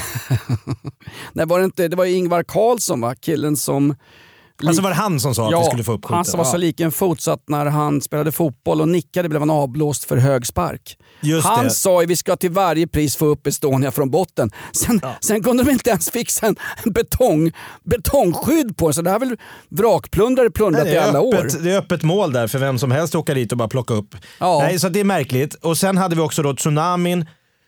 Nej, var det, inte, det var ju Ingvar Carlsson, va? Killen som... Alltså var det han som sa ja, att vi skulle få upp skjuten? Han som var så lik en fot så att när han spelade fotboll och nickade blev han avblåst för hög spark. Just han det. sa att vi ska till varje pris få upp Estonia från botten. Sen, ja. sen kunde de inte ens fixa en betong, betongskydd på, så det här väl vrakplundrare plundrat i alla öppet, år. Det är öppet mål där för vem som helst åka dit och bara plocka upp. Ja. Nej, så det är märkligt. Och sen hade vi också då tsunamin.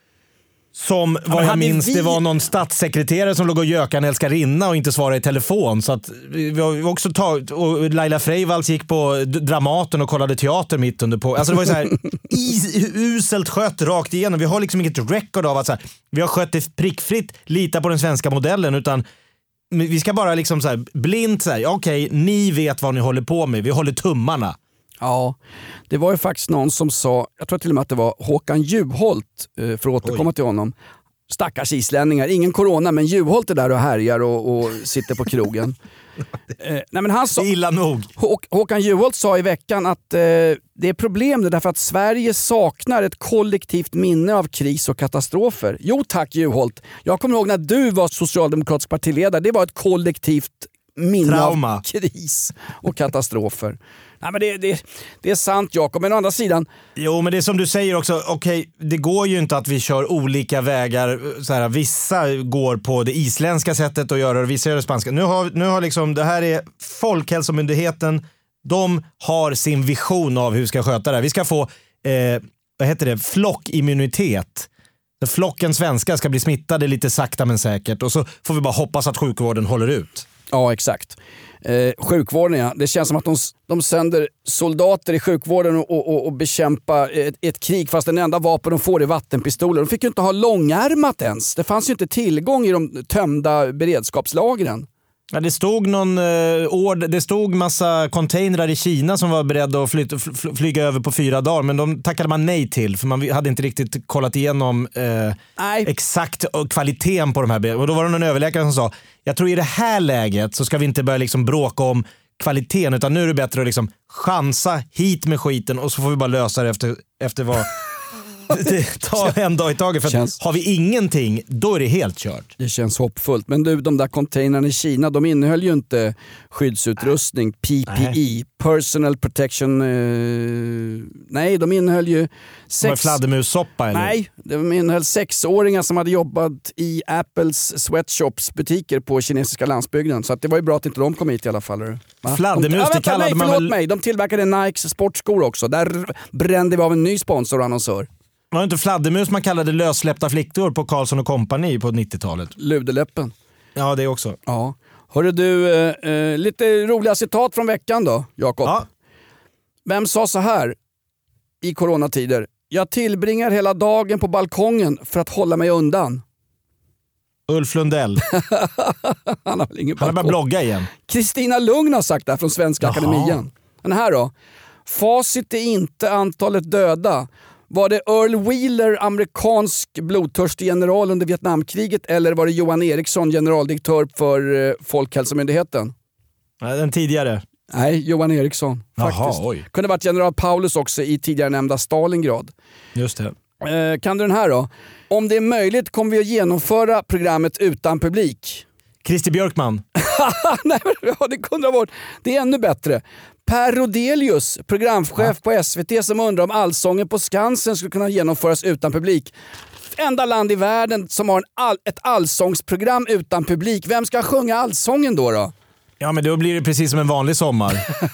Som vad ja, jag minns, vi... det var någon statssekreterare som låg och gökade en älskarinna och inte svarade i telefon. Så att vi har också tagit, och Laila Freivalds gick på Dramaten och kollade teater mitt under på. Alltså det var ju så här is, uselt skött rakt igenom. Vi har liksom inget record av att så här, vi har skött det prickfritt, lita på den svenska modellen, utan vi ska bara liksom så här blint så här, okej, okay, ni vet vad ni håller på med, vi håller tummarna. Ja, det var ju faktiskt någon som sa, jag tror till och med att det var Håkan Juholt, för att återkomma Oj. till honom. Stackars islänningar, ingen corona, men Juholt är där och härjar och, och sitter på krogen. eh, nej men han sa, det är illa nog. Hå, Håkan Juholt sa i veckan att eh, det är problem därför att Sverige saknar ett kollektivt minne av kris och katastrofer. Jo tack Juholt, jag kommer ihåg när du var socialdemokratisk partiledare, det var ett kollektivt minne Trauma. av kris och katastrofer. Nej, men det, det, det är sant, Jakob, men å andra sidan... Jo, men det är som du säger också, okej, okay, det går ju inte att vi kör olika vägar. Så här, vissa går på det isländska sättet att göra det, vissa gör det spanska. Nu har, nu har liksom, det här är Folkhälsomyndigheten, de har sin vision av hur vi ska sköta det här. Vi ska få, eh, vad heter det, flockimmunitet. Så flocken svenska ska bli smittade lite sakta men säkert, och så får vi bara hoppas att sjukvården håller ut. Ja, exakt. Eh, sjukvården, ja. Det känns som att de, de sänder soldater i sjukvården och, och, och bekämpa ett, ett krig, fast den enda vapen de får är vattenpistoler. De fick ju inte ha långärmat ens. Det fanns ju inte tillgång i de tömda beredskapslagren. Ja, det stod någon eh, ord, det stod massa containrar i Kina som var beredda att fly, fly, flyga över på fyra dagar, men de tackade man nej till för man hade inte riktigt kollat igenom eh, exakt kvaliteten på de här. Och då var det någon överläkare som sa, jag tror i det här läget så ska vi inte börja liksom bråka om kvaliteten, utan nu är det bättre att liksom chansa hit med skiten och så får vi bara lösa det efter, efter vad det tar en dag i taget, för att har vi ingenting då är det helt kört. Det känns hoppfullt. Men du, de där containrarna i Kina, de innehöll ju inte skyddsutrustning, P P E, nej. Personal Protection, eh, nej de innehöll ju sex... fladdermussoppa eller? Nej, de innehöll sexåringar som hade jobbat i Apples sweatshops butiker på kinesiska landsbygden, så att det var ju bra att inte de kom hit i alla fall. Va? Fladdermus, de, ja, vänta, det kallade nej, man förlåt väl... mig, de tillverkade Nikes sportskor också. Där brände vi av en ny sponsor och annonsör. Var det inte fladdermus man kallade lössläppta flickor på Karlsson och Company på nittiotalet? Ludeläppen. Ja, det också. Ja. Hörru du, eh, eh, lite roliga citat från veckan då, Jakob. Ja. Vem sa så här i coronatider? Jag tillbringar hela dagen på balkongen för att hålla mig undan. Ulf Lundell. Han har väl ingen Han har börjat blogga igen. Kristina Lugn har sagt det här från Svenska Jaha. Akademien. Den här då. Facit är inte antalet döda. Var det Earl Wheeler, amerikansk blodtörstig general under Vietnamkriget, eller var det Johan Eriksson, generaldirektör för eh, Folkhälsomyndigheten? Den tidigare. Nej, Johan Eriksson. Faktiskt. Jaha, oj. Kunde varit general Paulus också i tidigare nämnda Stalingrad. Just det. Eh, kan du den här då? Om det är möjligt kommer vi att genomföra programmet utan publik. Christer Björkman. Nej, men, ja, det kunde ha varit. Det är ännu bättre. Per Rodelius, programchef ja. på S V T, som undrar om Allsången på Skansen skulle kunna genomföras utan publik. Enda land i världen som har en all, ett allsångsprogram utan publik. Vem ska sjunga Allsången då då? Ja, men då blir det precis som en vanlig sommar.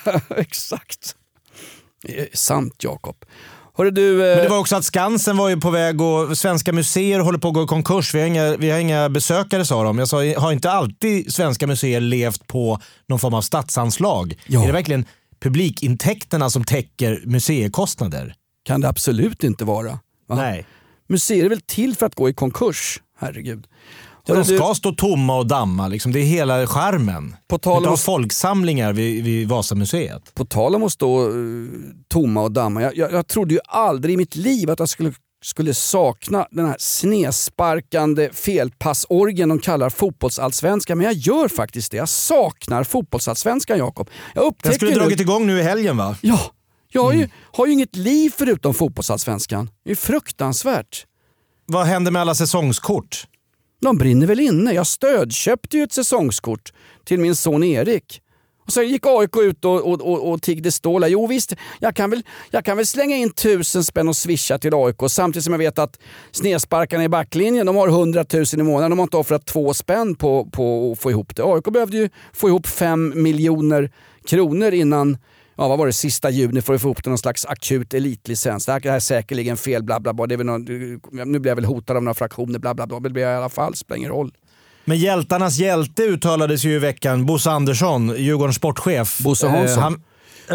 Exakt. Det är sant, Jakob. Hörru du, eh... Men det var också att Skansen var ju på väg och svenska museer håller på att gå i konkurs. Vi har inga, vi har inga besökare, sa de. Jag sa, har inte alltid svenska museer levt på någon form av statsanslag? Ja. Är det verkligen publikintäkterna som täcker museikostnader? Kan det absolut inte vara. Va? Nej. Museer är väl till för att gå i konkurs, herregud. Ja, de ska du... stå tomma och damma, liksom. Det är hela charmen. På tal om folksamlingar vid, vid Vasamuseet. På tal om att stå uh, tomma och damma. Jag, jag, jag trodde ju aldrig i mitt liv att jag skulle, skulle sakna den här snesparkande felpassorgen de kallar fotbollsallsvenskan. Men jag gör faktiskt det. Jag saknar fotbollsallsvenskan, Jakob. Jag upptäcker Den skulle nu... dragit igång nu i helgen, va? Ja, jag har, mm. ju, har ju inget liv förutom fotbollsallsvenskan. Det är fruktansvärt. Vad händer med alla säsongskort? De brinner väl inne. Jag stödköpte ju ett säsongskort till min son Erik. Och så gick A I K ut och, och, och, och tiggde stålar. Jo visst, jag kan, väl, jag kan väl slänga in tusen spänn och swisha till A I K. Samtidigt som jag vet att snedsparkarna i backlinjen, de har hundratusen i månaden. De har inte offrat två spänn på, på att få ihop det. A I K behövde ju få ihop fem miljoner kronor innan... Ja, vad var det? Sista juni för att få ihop någon slags akut elitlicens. Det här är säkerligen fel, bla bla bla. Det är väl någon, nu blir jag väl hotad av några fraktioner, bla bla bla. Det blir jag i alla fall, spelar ingen roll. Men hjältarnas hjälte uttalades ju i veckan. Bosse Andersson, Djurgårdens sportchef. Bosse Hansson. Eh, han...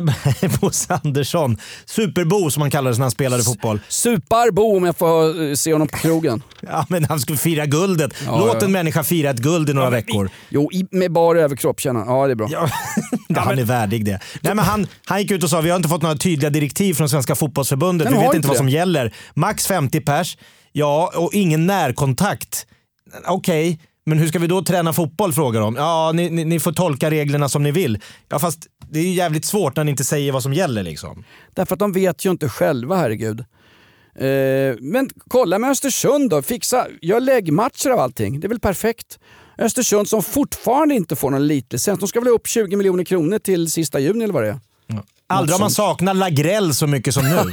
Bosse Andersson. Superbo som han kallades när han spelade fotboll. Superbo om jag får se honom på krogen. Ja, men han skulle fira guldet. Ja, Låt ja. en människa fira ett guld i några ja, veckor. Jo, i, med bara överkropp känner han. Ja, det är bra. Ja, ja, han är värdig det. Nej, men han, han gick ut och sa vi har inte fått några tydliga direktiv från Svenska fotbollsförbundet. Vi vet inte vad det. som gäller. Max femtio pers. Ja, och ingen närkontakt. Okej. Okay. Men hur ska vi då träna fotboll, frågar de. Ja, ni, ni, ni får tolka reglerna som ni vill. Ja, fast det är ju jävligt svårt när ni inte säger vad som gäller liksom. Därför att de vet ju inte själva, herregud. Eh, men kolla med Östersund då. Fixa, gör läggmatcher av allting. Det är väl perfekt. Östersund som fortfarande inte får någon elitlicens. De ska väl upp tjugo miljoner kronor till sista juni eller vad det är. Ja. Aldrig har man saknat Lagrell så mycket som nu.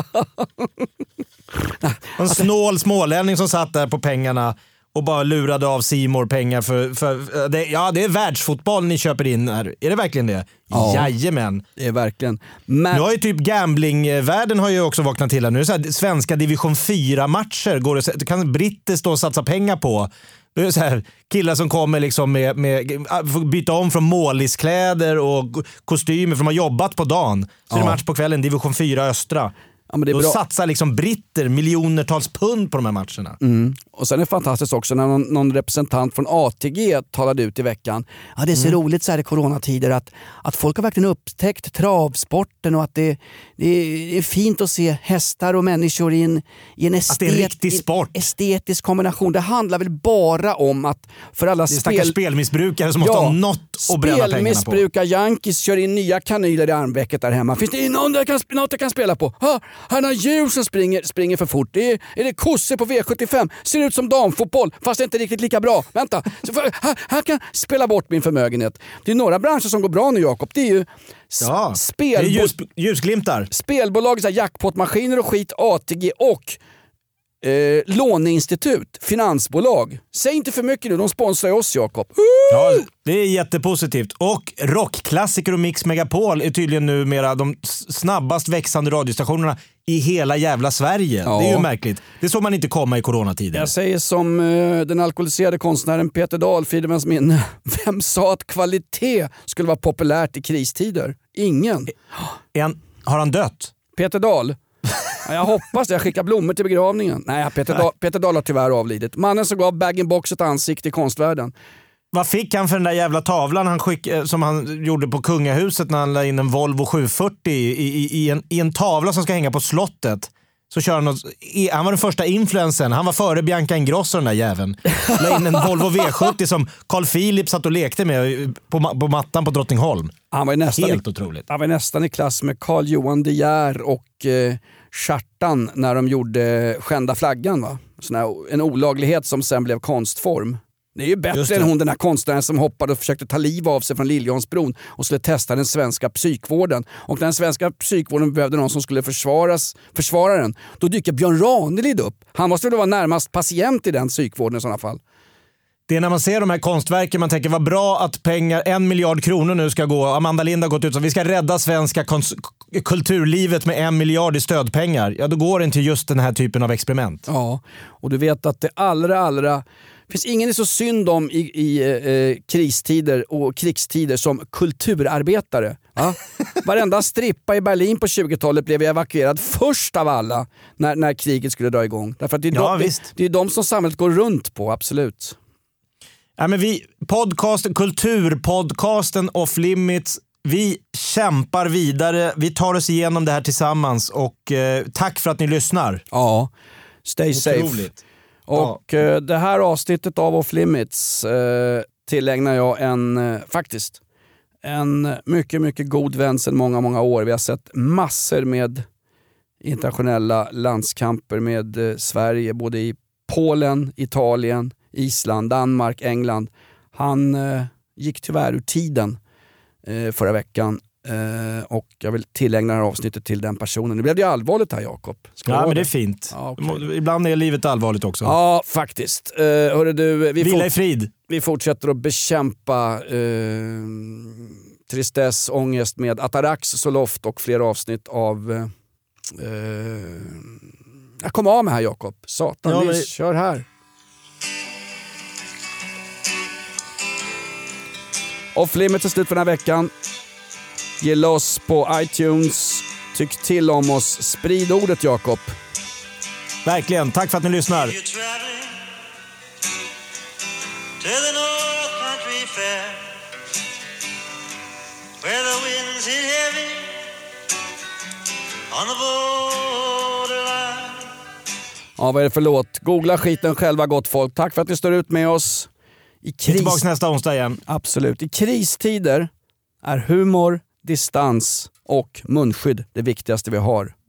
En snål smålänning som satt där på pengarna och bara lurade av Simor pengar för, för det, ja, det är världsfotboll ni köper in här. Är det verkligen det? Ja, jajamän. Det är verkligen. Men... Nu har ju typ gamblingvärlden har ju också vaknat till här. Nu är det så här, svenska division fyra matcher går det, det kan britter stå och satsa pengar på. Det är så här, killar som kommer liksom med, med byta om från måliskläder och kostymer för de har jobbat på dagen. Så ja. är det match på kvällen, division fyra östra. Ja, men det är Då bra. satsar liksom britter miljonertals pund på de här matcherna. Mm. Och sen är det fantastiskt också när någon, någon representant från A T G talade ut i veckan. Ja, det är så Mm. roligt så här i coronatider att, att folk har verkligen upptäckt travsporten och att det, det, är, det är fint att se hästar och människor i en, i en estet, det är en riktig sport. estetisk kombination. Det handlar väl bara om att för alla Det är stackars spel... spelmissbrukare som måste ha något att bränna pengarna på. Spelmissbrukar-Yankees kör in nya kanyler i armvecket där hemma. Finns det någon där kan, något jag kan spela på? Ha, han har djur som springer, springer för fort. Det är, är det kossor på V sjuttiofem? Ser ut som damfotboll fast det är inte riktigt lika bra. Vänta, så för, han, han kan spela bort min förmögenhet. Det är några branscher som går bra nu, Jakob. Det är ju Ja, spelbo- det är ljus, ljusglimtar. spelbolag, så här, jackpotmaskiner och skit, A T G och Eh, låneinstitut, finansbolag. Säg inte för mycket nu, de sponsrar oss, Jakob. Ja, det är jättepositivt. Och rockklassiker och Mix Megapol är tydligen numera de snabbast växande radiostationerna i hela jävla Sverige. Ja. Det är ju märkligt. Det såg man inte komma i coronatider. Jag säger som eh, den alkoholiserade konstnären Peter Dahl, Fridemans minne. Vem sa att kvalitet skulle vara populärt i kristider? Ingen. En, har han dött? Peter Dahl. Ja, jag hoppas det. Jag skickar blommor till begravningen. Nej, Peter Dahl, Peter Dahl har tyvärr avlidit. Mannen som gav bag-in-box ett ansikte i konstvärlden. Vad fick han för den där jävla tavlan han skick, som han gjorde på kungahuset när han la in en Volvo sjuhundrafyrtio i, i, i, en, i en tavla som ska hänga på slottet? Så kör han, något, han var den första influensen. Han var före Bianca Ingrosso, den där jäveln. La in en Volvo V sjuttio som Carl Philip satt och lekte med på, på mattan på Drottningholm. Han var nästan Helt i, otroligt. Han var nästan i klass med Carl Johan De Geer och eh, Kjartan när de gjorde Skända flaggan. Va? Sån här, en olaglighet som sen blev konstform. Det är ju bättre än hon, den här konstnären som hoppade och försökte ta liv av sig från Liljansbron och skulle testa den svenska psykvården. Och när den svenska psykvården behövde någon som skulle försvaras, försvara den, då dyker Björn Ranelid upp. Han måste väl vara närmast patient i den psykvården i sådana fall. Det är när man ser de här konstverken man tänker vad bra att pengar, en miljard kronor nu ska gå. Amanda Lind har gått ut så vi ska rädda svenska kons- kulturlivet med en miljard i stödpengar. Ja, då går det till just den här typen av experiment. Ja, och du vet att det allra, allra finns ingen är så synd om i, i eh, kristider och krigstider som kulturarbetare. Ja? Varenda strippa i Berlin på tjugotalet blev evakuerad först av alla när, när kriget skulle dra igång. Därför att det är, Ja, de, visst. det, det är de som samhället går runt på, absolut. Ja, men vi, podcasten, kulturpodcasten Off Limits, vi kämpar vidare. Vi tar oss igenom det här tillsammans och eh, tack för att ni lyssnar. Ja, stay safe. Otroligt. Och Ja. eh, det här avsnittet av Off Limits eh, tillägnar jag en, eh, faktiskt, en mycket, mycket god vän sedan många, många år. Vi har sett massor med internationella landskamper med eh, Sverige, både i Polen, Italien, Island, Danmark, England. Han eh, gick tyvärr ur tiden eh, förra veckan. Uh, och jag vill tillägna det här avsnittet till den personen. Nu blev det ju allvarligt här, Jakob. Ska Ja, det men det det? är fint. Ja, okay. Ibland är livet allvarligt också. Ja, faktiskt. Uh, hörru du, vi, Vila fort- i frid. vi fortsätter att bekämpa uh, tristess, ångest med Atarax, Zoloft och fler avsnitt av... Uh, uh, jag kommer av med här, Jakob. Satan, Ja, vi men- kör här. Off Limits är slut för den här veckan. Gilla oss på iTunes. Tyck till om oss. Sprid ordet, Jakob. Verkligen. Tack för att ni lyssnar. To the North Country Fair, where the winds hit heavy on the borderline. Ja, vad är det för låt? Googla skiten själva, gott folk. Tack för att ni står ut med oss. I Vi är kris... tillbaka nästa onsdag igen. Absolut. I kristider är humor, distans och munskydd det viktigaste vi har.